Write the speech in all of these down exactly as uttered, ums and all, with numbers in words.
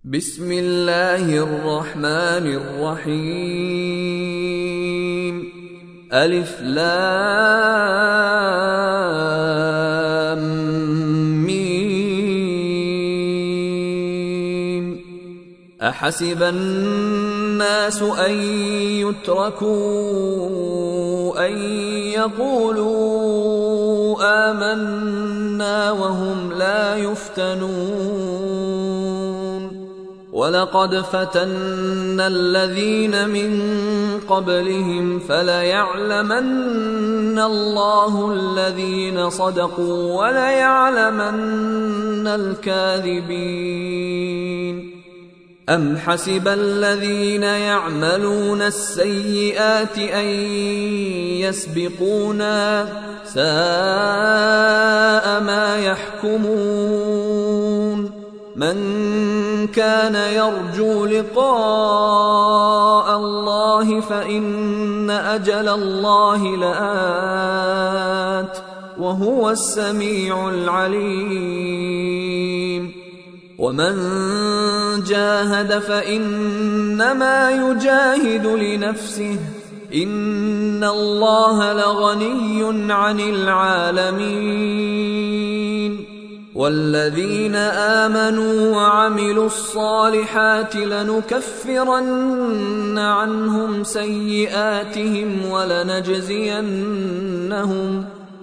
بسم الله الرحمن الرحيم. ألف لام ميم. أحسب الناس أن يتركوا أن يقولوا آمنا وهم لا يفتنون. ولقد فتنا الذين من قبلهم فليعلمن الله الذين صدقوا وليعلمن الكاذبين. أم حسب الذين يعملون السيئات أن يسبقونا ساء ما يحكمون. من كان يرجو لقاء الله فإن أجل الله لآت وهو السميع العليم. ومن جاهد فإنما يجاهد لنفسه إن الله لغني عن العالمين. والذين آمنوا وعملوا الصالحات لنكفرن عنهم سيئاتهم ولنجزينهم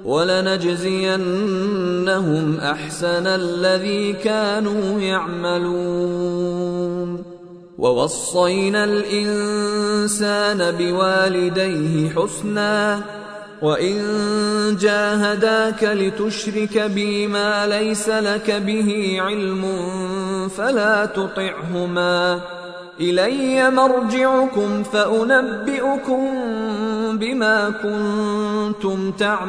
ولنجزينهم أحسن الذي كانوا يعملون. ووصينا الإنسان بوالديه حسنا وإن جاهداك لتشرك بي ما ليس لك به علم فلا تطعهما إلي مرجعكم فأنبئكم بما كنتم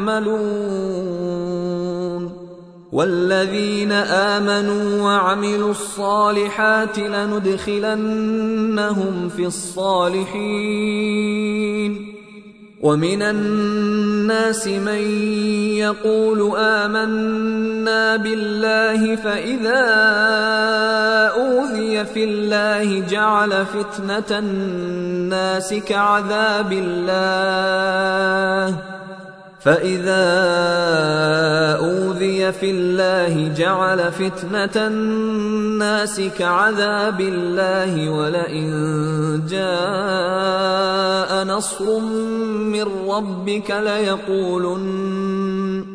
تعملون. والذين آمنوا وعملوا الصالحات لندخلنهم في الصالحين. ومن الناس من يقول آمنا بالله فإذا أوذي في الله جعل فتنة الناس كعذاب الله فإذا أوذي في الله جعل فتنة الناس كعذاب الله ولئن جاء نصر من ربك ليقولن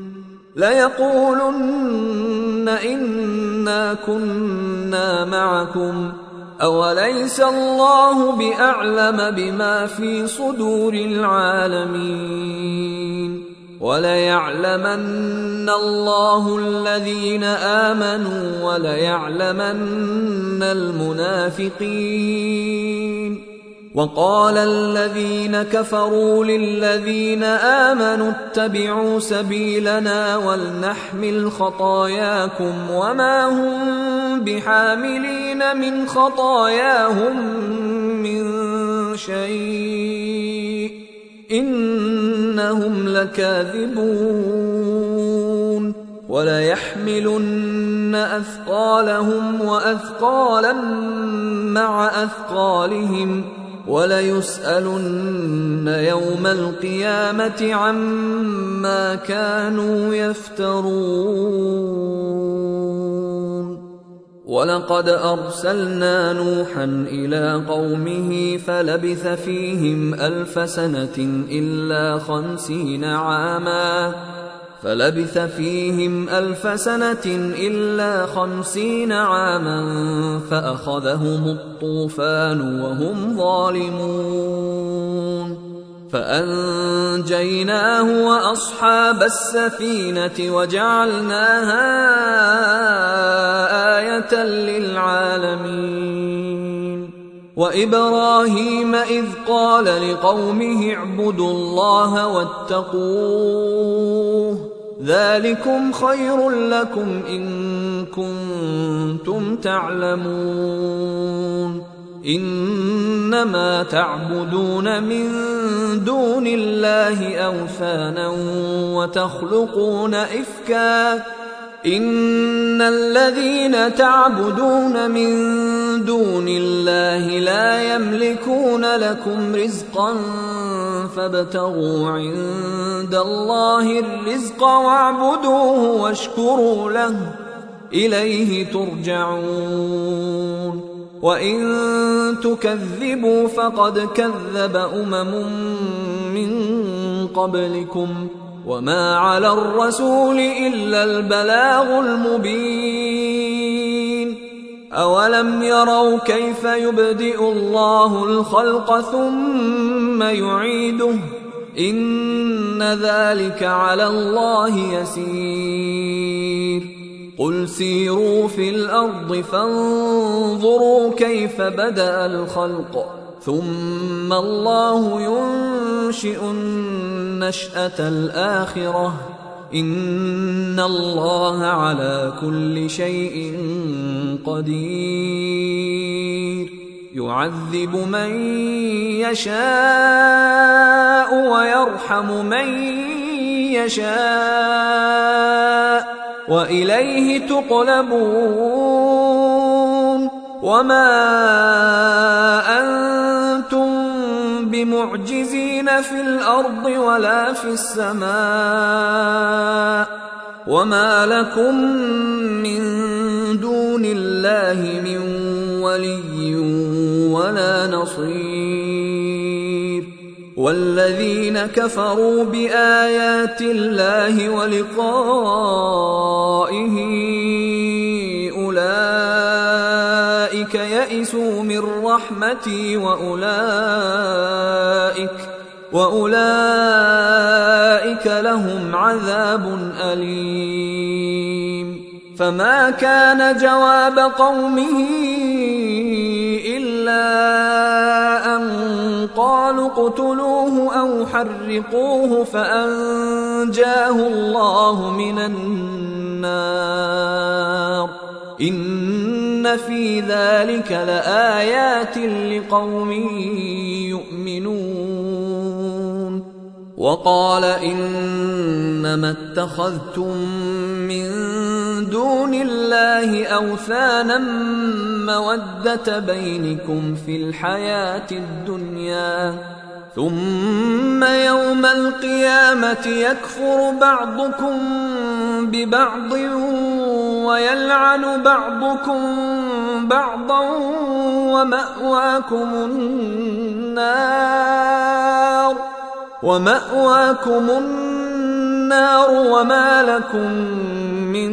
ليقولن إنا كنا معكم أوليس الله بأعلم بما في صدور العالمين. وليعلمن الله الذين آمنوا وليعلمن المنافقين. وقال الذين كفروا للذين آمنوا اتبعوا سبيلنا ولنحمل خطاياكم وما هم بحاملين من خطاياهم من شيء إنهم لكاذبون. وليحملن أثقالهم وأثقالا مع أثقالهم وليسألن يوم القيامة عما كانوا يفترون. ولقد أرسلنا نوحا إلى قومه فلبث فيهم ألف سنة إلا خمسين عاما فلبث فيهم ألف سنة إلا خمسين عاما فأخذهم الطوفان وهم ظالمون. فأنجيناه وأصحاب السفينة وجعلناها آية للعالمين. وإبراهيم إذ قال لقومه اعبدوا الله واتقوه ذلكم خير لكم إن كنتم تعلمون. إنما تعبدون من دون الله أوثانا وتخلقون إفكا إن الذين تعبدون من دون الله لا يملكون لكم رزقا فابتغوا عند الله الرزق واعبدوه واشكروا له إليه ترجعون وإن تكذبوا فقد كذب أمم من قبلكم وما على الرسول إلا البلاغ المبين أولم يروا كيف يبدئ الله الخلق ثم يعيده إن ذلك على الله يسير قل سيروا في الأرض فانظروا كيف بدأ الخلق ثم الله ينشئ النشأة الآخرة إن الله على كل شيء قدير يعذب من يشاء ويرحم من يشاء وإليه تقلبون وما أنتم بمعجزين في الأرض ولا في السماء وما لكم من دون الله من ولي ولا نصير والذين كفروا بآيات الله ولقائه أولئك يئسوا من رحمتي وأولئك وأولئك لهم عذاب أليم فما كان جواب قومه إلا أن قالوا اقتلوه أو حرقوه فأنجاه الله من النار إن في ذلك لآيات لقوم يؤمنون وقال إنما اتخذتم من دون الله أوثانا مودة بينكم في الحياة الدنيا ثم يوم القيامة يكفر بعضكم ببعض ويلعن بعضكم بعضا ومأواكم النار ومأواكم النار وما لكم من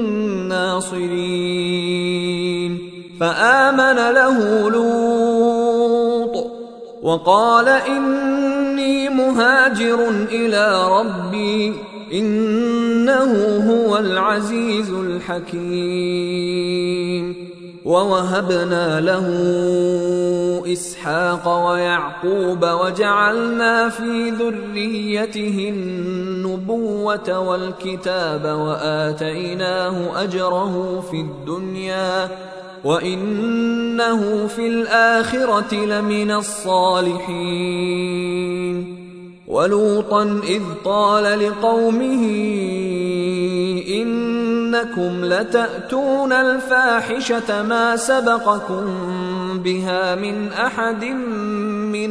ناصرين فآمن له لوط وقال إني مهاجر إلى ربي إنه هو العزيز الحكيم ووهبنا له إسحاق ويعقوب وجعلنا في ذريته النبوة والكتاب وآتيناه أجره في الدنيا وإنه في الآخرة لمن الصالحين ولوطا إذ قال لقومه إنكم لتأتون الفاحشة ما سبقكم بها من أحد من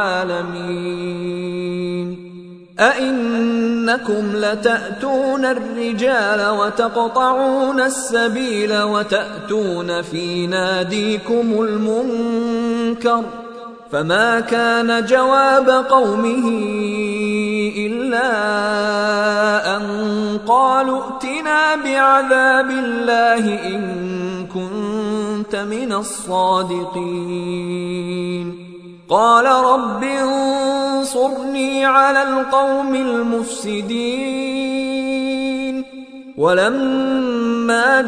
العالمين أئنكم لتأتون الرجال وتقطعون السبيل وتأتون في ناديكم المنكر فما كان جواب قومه إلا أن قالوا ائتنا بعذاب الله إن كنت من الصادقين قال رب انصرني على القوم المفسدين ولما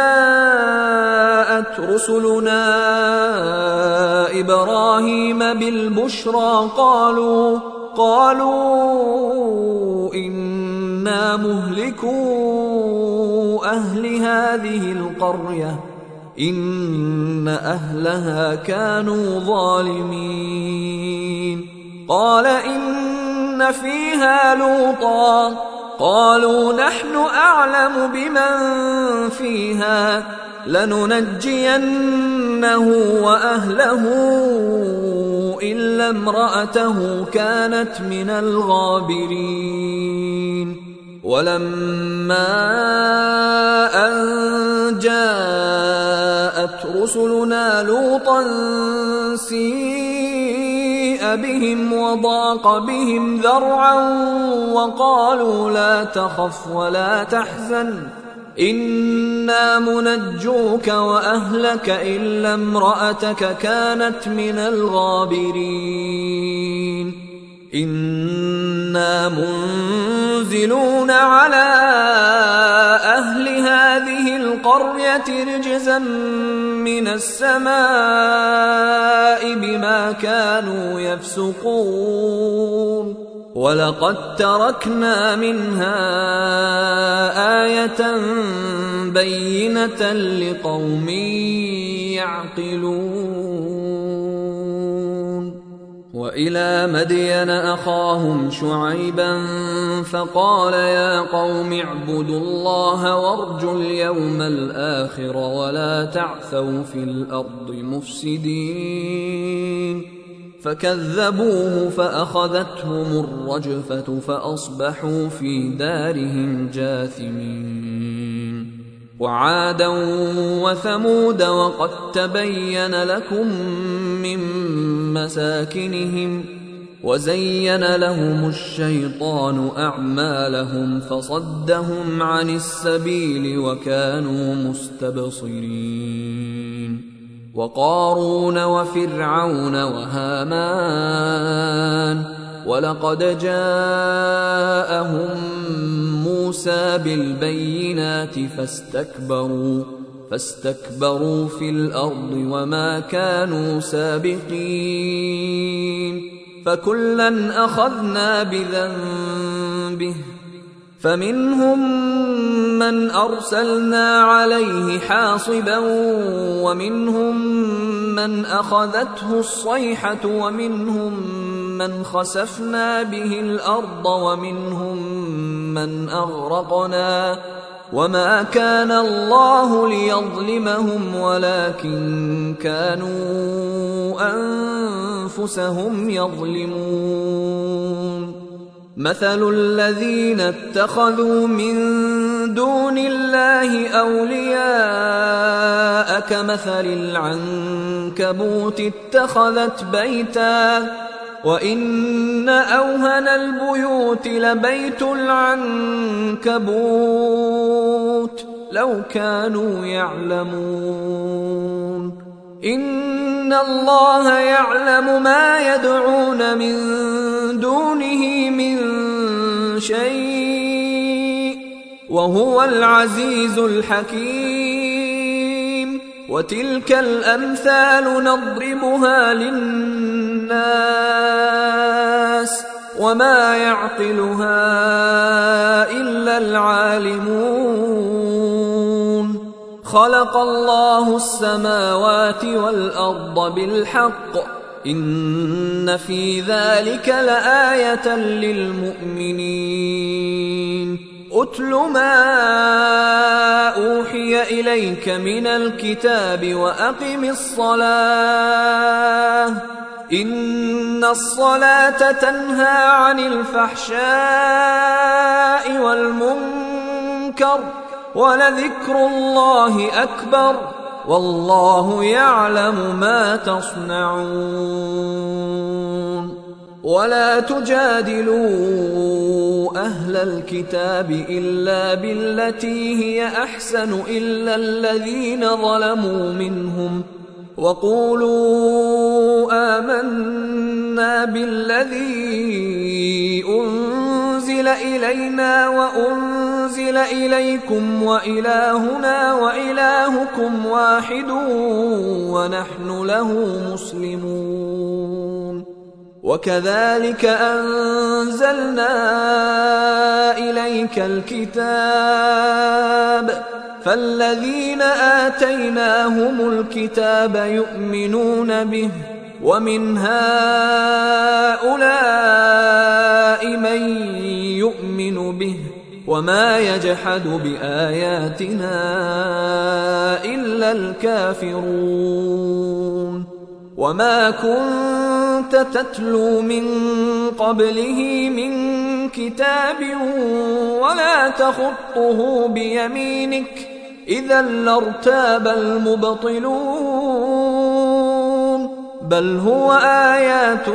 جاءت رسلنا إبراهيم بالبشرى قالوا قالوا إنا مهلكو أهل هذه القرية إن أهلها كانوا ظالمين قال إن فيها لوطا قالوا نحن أعلم بمن فيها لننجينه وأهله إلا امرأته كانت من الغابرين. ولما أن جاءت رسلنا لوطا سيء بهم وضاق بهم ذرعا وقالوا لا تخف ولا تحزن إنا منجوك وأهلك إلا امرأتك كانت من الغابرين. إنا منزلون على أهل هذه القرية رجزا من السماء بما كانوا يفسقون ولقد تركنا منها آية بينة لقوم يعقلون. وإلى مدين أخاهم شعيبا فقال يا قوم اعبدوا الله وارجوا اليوم الآخر ولا تعثوا في الأرض مفسدين. فكذبوه فأخذتهم الرجفة فأصبحوا في دارهم جاثمين. وعادا وثمود وقد تبين لكم من مساكنهم وزين لهم الشيطان أعمالهم فصدهم عن السبيل وكانوا مستبصرين. وقارون وفرعون وهامان ولقد جاءهم موسى بالبينات فاستكبروا فاستكبروا في الأرض وما كانوا سابقين. فكلا أخذنا بذنبه فمنهم من أرسلنا عليه حاصبا ومنهم من أخذته الصيحة ومنهم من خسفنا به الأرض ومنهم من أغرقنا وما كان الله ليظلمهم ولكن كانوا أنفسهم يظلمون. مثل الذين اتخذوا من دون الله أولياء كمثل العنكبوت اتخذت بيتا وإن أوهن البيوت لبيت العنكبوت لو كانوا يعلمون. إن الله يعلم ما يدعون من دونه من شيء وهو العزيز الحكيم. وتلك الأمثال نضربها للناس وما يعقلها إلا العالمون. خلق الله السماوات والأرض بالحق إن في ذلك لآية للمؤمنين. أتل ما أوحي إليك من الكتاب وأقم الصلاة إن الصلاة تنهى عن الفحشاء والمنكر ولذكر الله أكبر والله يعلم ما تصنعون. ولا تجادلوا أهل الكتاب إلا بالتي هي أحسن إلا الذين ظلموا منهم وقولوا آمنا بالذي أنزل إلينا وأنزل إليكم وإلهنا وإلهكم واحد ونحن له مسلمون. وكذلك أنزلنا إليك الكتاب فالذين آتيناهم الكتاب يؤمنون به ومن هؤلاء من يؤمن به وما يجحد بآياتنا إلا الكافرون وما كنت تتلو من قبله من كتاب ولا تخطه بيمينك إذا لارتاب المبطلون بل هو آيات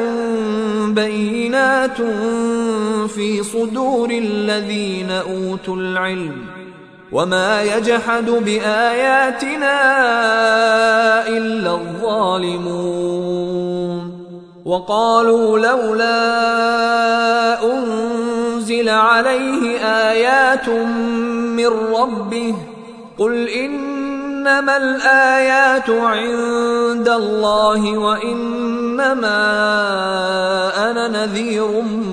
بينات في صدور الذين أوتوا العلم وما يجحد بآياتنا إلا الظالمون وقالوا لولا أنزل عليه آيات من ربه قل إنما الآيات عند الله وإنما أنا نذير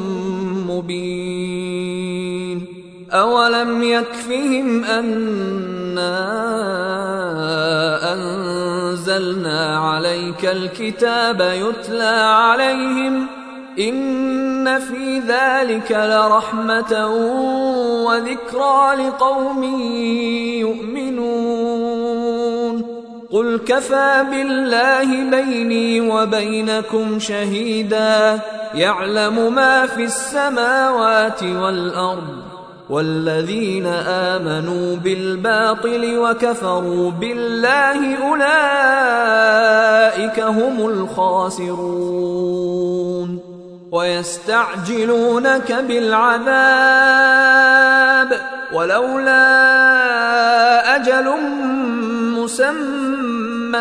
مبين أولم يكفهم أنا أنزلنا عليك الكتاب يتلى عليهم إن في ذلك لرحمة وذكرى لقوم يؤمنون قل كفى بالله بيني وبينكم شهيدا يعلم ما في السماوات والأرض والذين آمنوا بالباطل وكفروا بالله أولئك هم الخاسرون ويستعجلونك بالعذاب ولولا أجل مسمى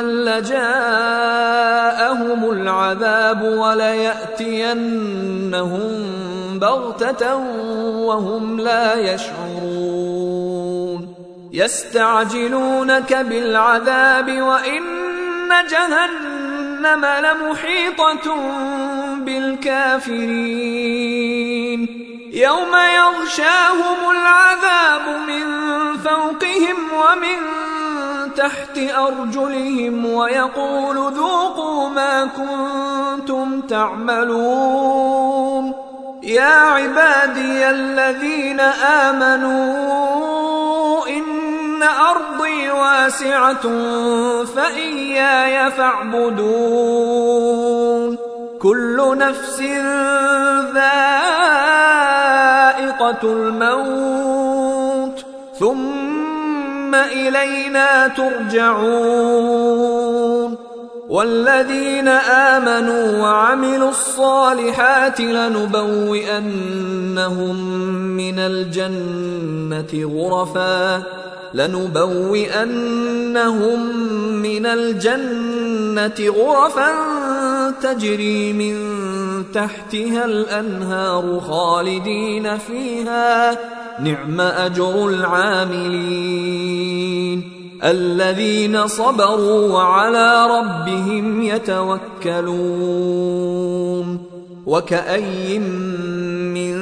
لجاءهم العذاب وليأتينهم بغتة وهم لا يشعرون يستعجلونك بالعذاب وإن جهنم لمحيطة بالكافرين يوم يغشاهم العذاب من فوقهم ومن تحت أرجلهم ويقول ذوقوا ما كنتم تعملون يا عبادي الذين آمنوا إن أرضي واسعة فإياي فاعبدون كل نفس ذائقة الموت ثم إلينا ترجعون والذين آمنوا وعملوا الصالحات لنبوئنهم من الجنة غرفا لنبوئنهم من الجنة غرفا تجري من تحتها الأنهار خالدين فيها نعم أجر العاملين الذين صبروا وعلى ربهم يتوكلون وكأي من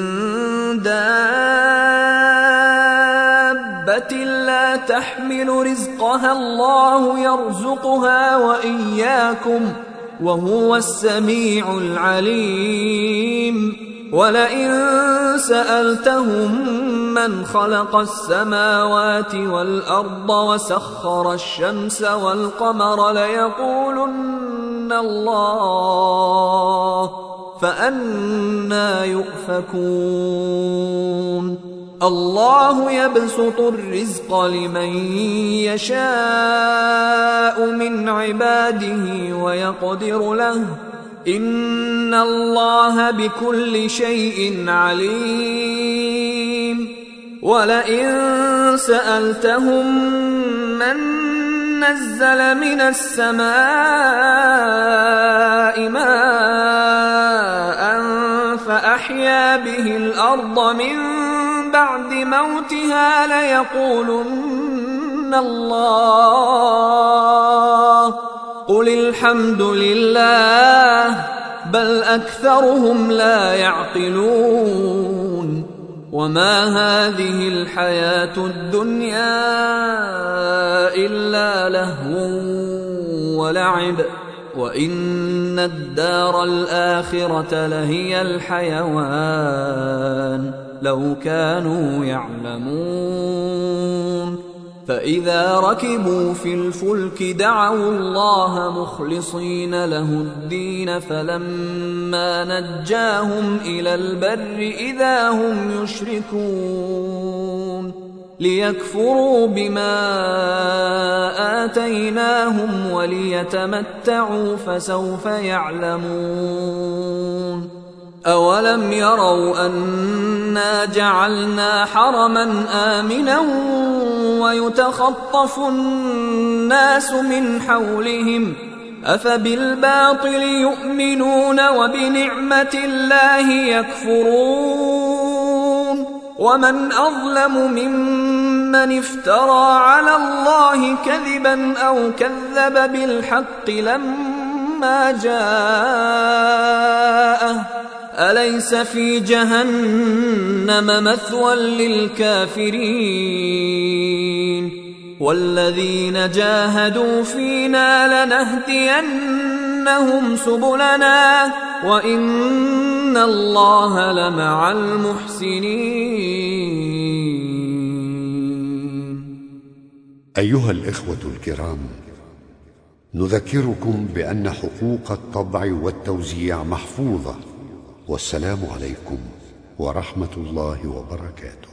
دابة لا تحمل رزقها الله يرزقها وإياكم وهو السميع العليم ولئن سألتهم من خلق السماوات والأرض وسخر الشمس والقمر ليقولن الله فأنى يؤفكون الله يبسط الرزق لمن يشاء من عباده ويقدر له إن الله بكل شيء عليم ولئن سألتهم من نزل من السماء ماء فأحيا به الأرض من بعد موتها ليقولن الله قل الحمد لله بل أكثرهم لا يعقلون وما هذه الحياة الدنيا إلا لهو ولعب وإن الدار الآخرة لهي الحيوان لو كانوا يعلمون. فإذا ركبوا في الفلك دعوا الله مخلصين له الدين فلما نجاهم إلى البر إذا هم يشركون ليكفروا بما آتيناهم وليتمتعوا فسوف يعلمون. أولم يروا أنا جعلنا حرما آمنا ويتخطف الناس من حولهم أفبالباطل يؤمنون وبنعمة الله يكفرون. ومن أظلم ممن افترى على الله كذبا أو كذب بالحق لما جاءه أليس في جهنم مثوى للكافرين. والذين جاهدوا فينا لنهدينهم سبلنا وإن الله لمع المحسنين. أيها الإخوة الكرام، نذكركم بأن حقوق الطبع والتوزيع محفوظة. والسلام عليكم ورحمة الله وبركاته.